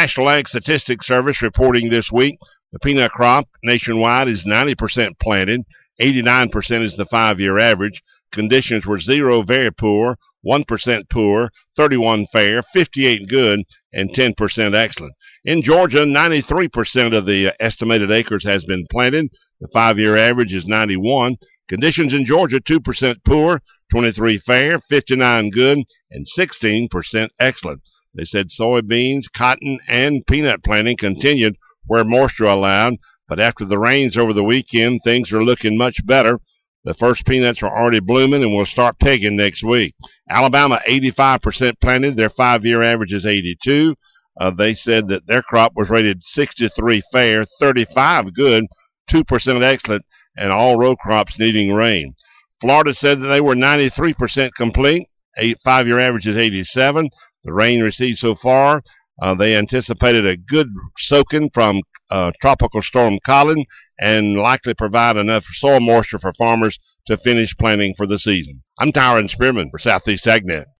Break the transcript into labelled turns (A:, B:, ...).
A: National Ag Statistics Service reporting this week the peanut crop nationwide is 90% planted, 89% is the 5-year average. Conditions were 0 very poor, 1% poor, 31 fair, 58 good, and 10% excellent. In Georgia, 93% of the estimated acres has been planted. The 5-year average is 91. Conditions in Georgia, 2% poor, 23 fair, 59 good, and 16% excellent. They said soybeans, cotton, and peanut planting continued where moisture allowed, but after the rains over the weekend, things are looking much better. The first peanuts are already blooming and will start pegging next week. Alabama, 85% planted. Their 5-year average is 82. They said that their crop was rated 63 fair, 35 good, 2% excellent, and all row crops needing rain. Florida said that they were 93% complete. 5-year average is 87. The rain received so far, they anticipated a good soaking from Tropical Storm Colin and likely provide enough soil moisture for farmers to finish planting for the season. I'm Tyron Spearman for Southeast AgNet.